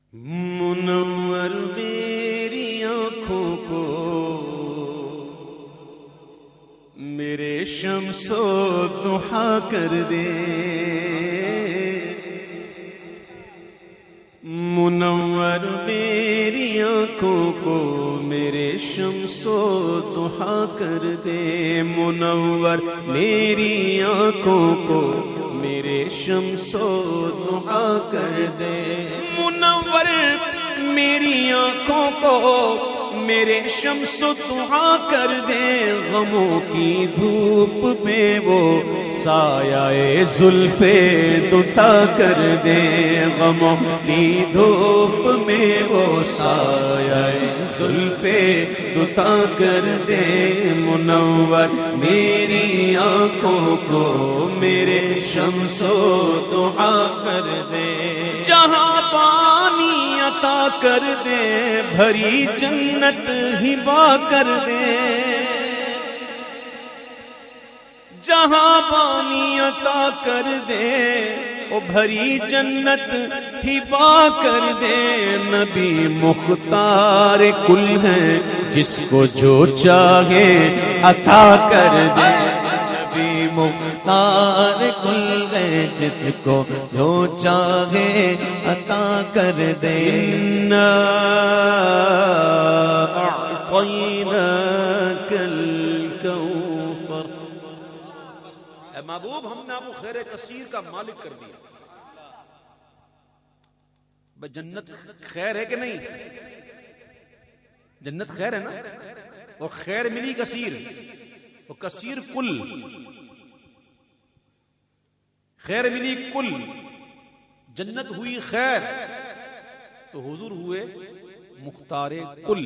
منور میری آنکھوں کو میرے شمس و ضحیٰ کر دے، منور میری آنکھوں کو میرے شمس و ضحیٰ کر دے، منور میری آنکھوں کو میرے شمس و ضحیٰ کر دے، منور میری آنکھوں کو میرے شمس و ضحیٰ کر دے، غموں کی دھوپ میں وہ سایہ زلف دوتا کر دے، غموں کی دھوپ میں وہ سایہ زلف دوتا کر دے، منور میری آنکھوں کو میرے شمس و ضحیٰ کر دے، جہاں پانی عطا کر دے، بھری جنت ہبا کر دے، جہاں پانی عطا کر دے او بھری جنت ہبا کر دے، نبی مختار کل ہے جس کو جو چاہے عطا کر دے، نبی مختار کل ہے جس کو جو چاہے عطا کر دے، اعطیناک الکوثر، اے محبوب ہم نے آپ کو خیر کثیر کا مالک کر دیا، بھئی جنت خیر ہے کہ نہیں؟ جنت خیر ہے نا، اور خیر ملی کثیر، اور کثیر کل، خیر ملی کل، جنت ہوئی خیر، تو حضور ہوئے مختار کل۔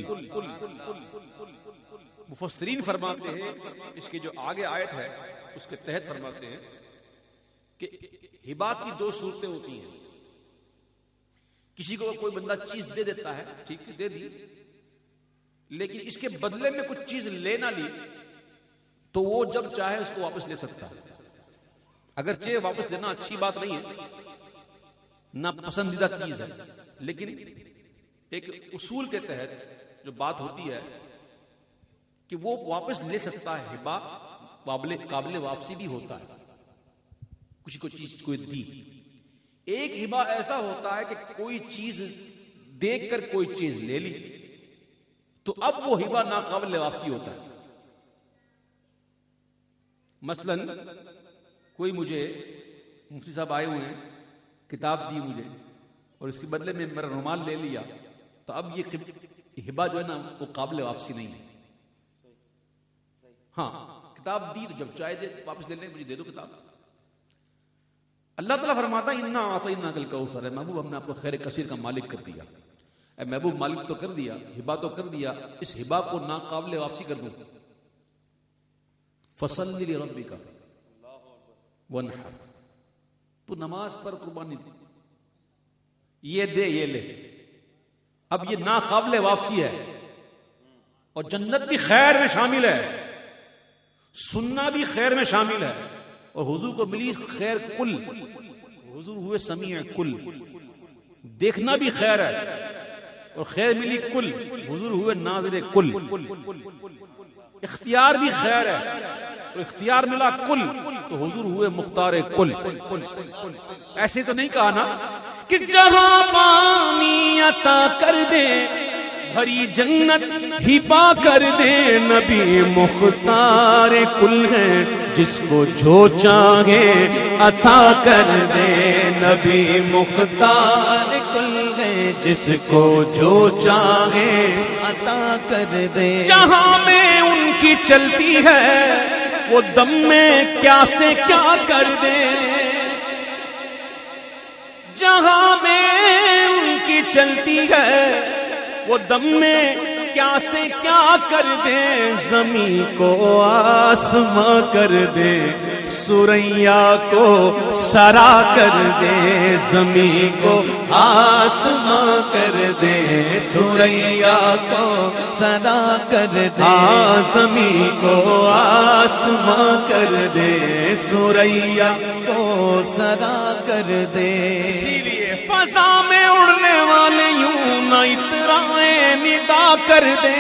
مفسرین فرماتے ہیں، اس کی جو آگے آیت ہے اس کے تحت فرماتے ہیں کہ ہبا کی دو صورتیں ہوتی ہیں، کسی کو کوئی بندہ چیز دے دیتا ہے، ٹھیک دے دی، لیکن اس کے بدلے میں کچھ چیز لے نہ لی تو وہ جب چاہے اس کو واپس لے سکتا ہے، اگرچہ واپس لینا اچھی بات نہیں ہے، نہ پسندیدہ چیز ہے، لیکن ایک اصول کے تحت جو بات ہوتی ہے کہ وہ واپس لے سکتا ہے، ہبا قابل واپسی بھی ہوتا ہے، کسی کو چیز کوئی دی۔ ایک ہبا ایسا ہوتا ہے کہ کوئی چیز دیکھ کر کوئی چیز لے لی تو اب وہ ہبا ناقابل واپسی ہوتا ہے۔ مثلا کوئی مجھے مفتی صاحب آئے ہوئے ہیں، کتاب دی مجھے اور اس کے بدلے میں میرا رومال لے لیا، تو اب یہ ہبا جو ہے نا وہ قابل واپسی نہیں ہے۔ ہاں کتاب دی تو جب چاہے دے واپس لے لیں، مجھے دے دو کتاب۔ اللہ تعالیٰ فرماتا ہے انا اعطیناک الکوثر، محبوب ہم نے آپ کو خیر کثیر کا مالک کر دیا، اے محبوب مالک تو کر دیا، ہبا تو کر دیا، اس ہبا کو ناقابل واپسی کر دوں، فصلی لربک وانحر، تو نماز پر قربانی دے، یہ دے یہ لے، اب یہ ناقابل واپسی ہے، اور جنت بھی خیر میں شامل ہے، سننا بھی خیر میں شامل ہے، اور حضور کو ملی خیر کل، حضور ہوئے سمیع کل، دیکھنا بھی خیر ہے اور خیر ملی کل، حضور ہوئے ناظر کل، اختیار بھی خیر ہے اور اختیار ملا کل، تو حضور ہوئے مختار کل۔ ایسے تو نہیں کہا نا کہ جہاں پانی عطا کر دے بھری جنت ہبا کر دے، نبی مختار کل ہے جس کو جو چاہے عطا کر دے، نبی مختار کل ہے جس کو جو چاہے عطا کر دے، جہاں میں ان کی چلتی ہے وہ دم میں کیا سے کیا کر دے، جہاں میں ان کی چلتی ہے وہ دم میں کیا سے کیا کر دے، زمین کو آسماں کر دے، سریا کو سرا کر دے، زمین کو آسماں کر دے، سریا کو سرا کر دے، زمین کو آسماں کر دے، سریا کو سرا کر دے، اسی لیے فضا میں اڑنے والے کر دے.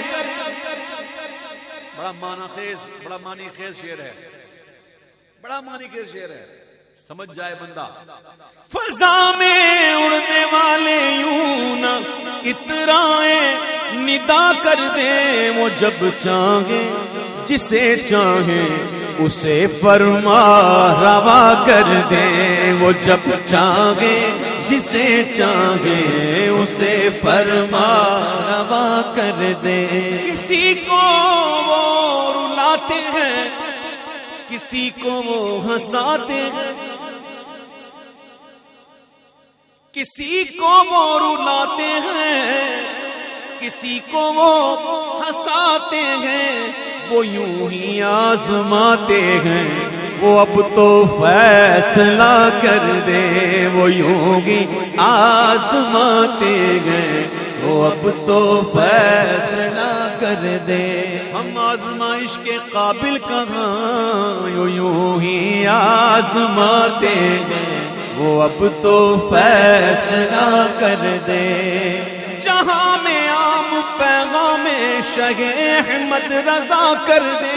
بڑا معنی خیز شعر ہے, بڑا معنی خیز شعر ہے, سمجھ جائے بندہ. فضا میں اڑنے والے یوں نہ اترائیں, ندا کر دے وہ جب چاہے جسے چاہے اسے فرما روا کر دے. وہ جب چاہے جسے چاہے اسے فرما روا کر دے. کسی کو وہ رلاتے ہیں, کسی کو وہ ہنساتے ہیں, کسی کو وہ رلاتے ہیں, کسی کو وہ ہنساتے ہیں. وہ یوں ہی آزماتے ہیں, وہ اب تو فیصلہ کر دے. وہ یوں ہی آزماتے ہیں, وہ اب تو فیصلہ کر دے. ہم آزمائش کے قابل کہاں, یوں ہی آزماتے ہیں, وہ اب تو فیصلہ کر دے. جہاں میں عام پیغام شہ احمد رضا کر دے.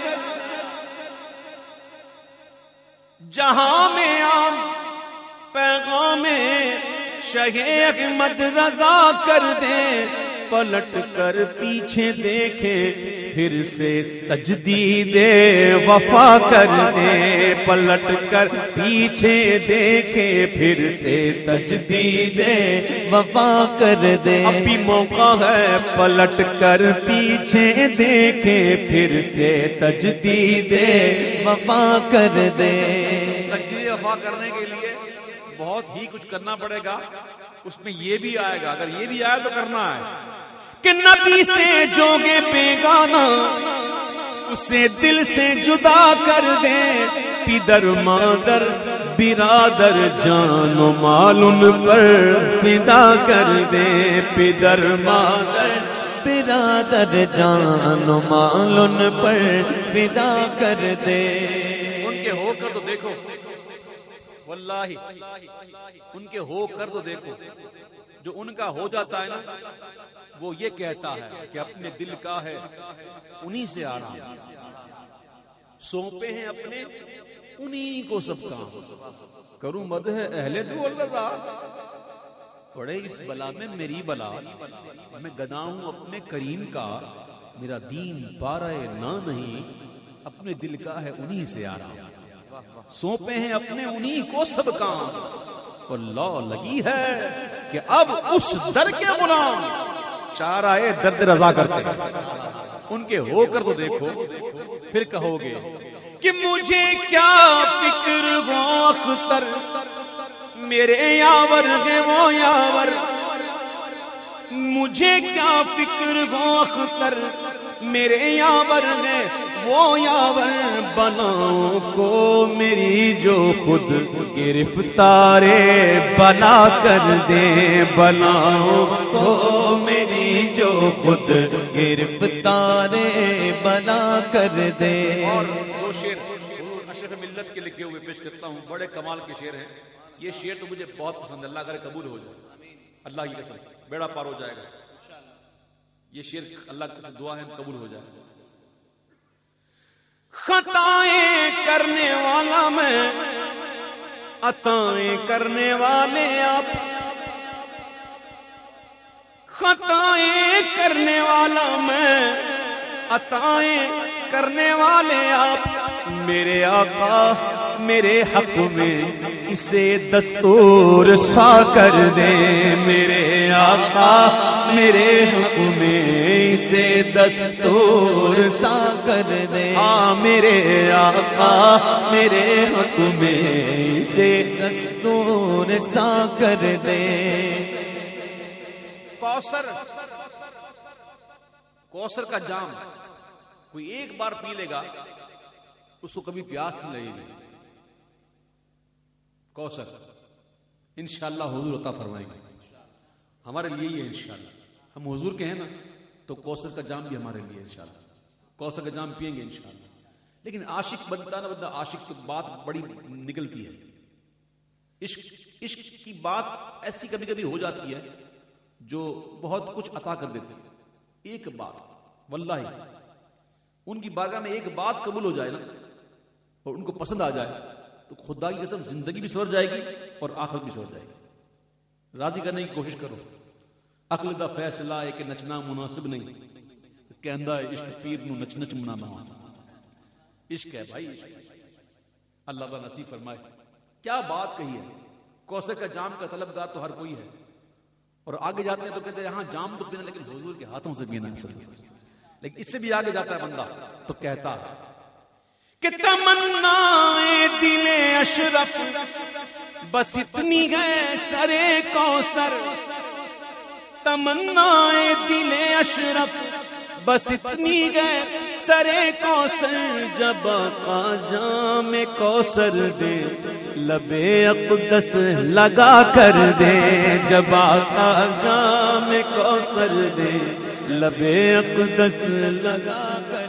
جہاں میں عام پیغام شہ احمد رضا کر دے. پلٹ کر پیچھے دیکھے پھر سے تجدید وفا کر دے. پلٹ کر پیچھے دیکھے پھر سے تجدید وفا کر دے. ابھی موقع ہے پلٹ کر پیچھے دیکھے پھر سے تجدید وفا کر دے. تجدید وفا کرنے کے لیے بہت ہی کچھ کرنا پڑے گا, اس میں یہ بھی آئے گا. اگر یہ بھی آئے تو کرنا ہے کہ نبی سے جو گے بیگانہ اسے دل سے جدا کر دے. پدر مادر برادر جان و مال ان پر فدا کر دے. پدر مادر برادر جان و مال ان پر فدا کر دے. ان کے ہو کر تو دیکھو, واللہ ان کے ہو کر تو دیکھو. جو ان کا ہو جاتا ہے نا, وہ یہ کہتا ہے کہ اپنے دل کا ہے انہی سے آ رہا, سونپے ہیں اپنے انہی کو سب کام. کروں مدح اہل دو اللہ, پڑے اس بلا میں میری بلا, میں گدا ہوں اپنے کریم کا. میرا دین پارہ نہ نہیں, اپنے دل کا ہے انہی سے آ رہا. سونپے ہیں اپنے انہی کو سب کام. اللہ لگی ہے کہ اب اس در کے غلام چارہ درد رضا کرتے ہیں. ان کے ہو کر تو دیکھو, پھر کہو گے کہ مجھے کیا فکر وہ اختر, میرے یاور ہے وہ یاور. مجھے کیا فکر وہ اختر, میرے یاور ہے وہ یاور. بناؤں کو میری جو خود گرفتار بنا کر دے. بناؤں کو میری جو خود گرفتار بنا کر دے. اور وہ شعر اشرف ملت کے لکھے ہوئے پیش کرتا ہوں, بڑے کمال کے شعر ہیں. یہ شعر تو مجھے بہت پسند ہے, اللہ کرے قبول ہو جائے, اللہ کی قسم بیڑا پار ہو جائے گا. یہ شعر اللہ کی دعا ہے قبول ہو جائے. خطائیں کرنے والا میں, عطائیں کرنے والے آپ. خطائیں کرنے والا میں, عطائیں کرنے والے آپ. میرے آقا میرے حق میں اسے دستور سا کر دے. میرے آقا میرے حق میں اسے دستور سا کر دے. ہاں میرے آقا میرے حق میں اسے دستور سا کر دے. کوثر کا جام کوئی ایک بار پی لے گا اس کو کبھی پیاس نہیں لگے گی. کوثر انشاءاللہ حضور عطا فرمائیں گے. ہمارے لیے ہی ہے انشاءاللہ. ہم حضور کے ہیں نا, تو کوثر کا جام بھی ہمارے لیے انشاءاللہ. کوثر کا جام پیئیں گے انشاءاللہ. لیکن عاشق بنتا نا بندہ, عاشق کی بات بڑی نکلتی ہے. عشق کی بات ایسی کبھی کبھی ہو جاتی ہے جو بہت کچھ عطا کر دیتی ہے. ایک بات واللہ ان کی بارگاہ میں ایک بات قبول ہو جائے نا اور ان کو پسند آ جائے تو خدا کی قسم زندگی بھی سور جائے گی اور آخرت بھی سور جائے گی. راضی کرنے کی کوشش کرو. عقل دا فیصلہ ہے کہ نچنا مناسب نہیں کہندا ہے عشق پیر نو نچ نچ منانا. عشق ہے بھائی, اللہ تعالیٰ نصیب فرمائے. کیا بات کہی ہے. کوثر کا جام کا طلبگار تو ہر کوئی ہے, اور آگے جاتے ہیں تو کہتے ہیں یہاں جام تو پینا لیکن حضور کے ہاتھوں سے پینا ہے. لیکن اس سے بھی آگے جاتا ہے بندہ تو کہتا ہے کہ تمنا دل اشرف بس اتنی ہے سرے کوثر. تمنا دل اشرف بس اتنی ہے سرے کوثر. جب آقا جام کوثر دے لبے اقدس لگا کر دے. جب آقا جام کوثر دے لبے اقدس لگا کر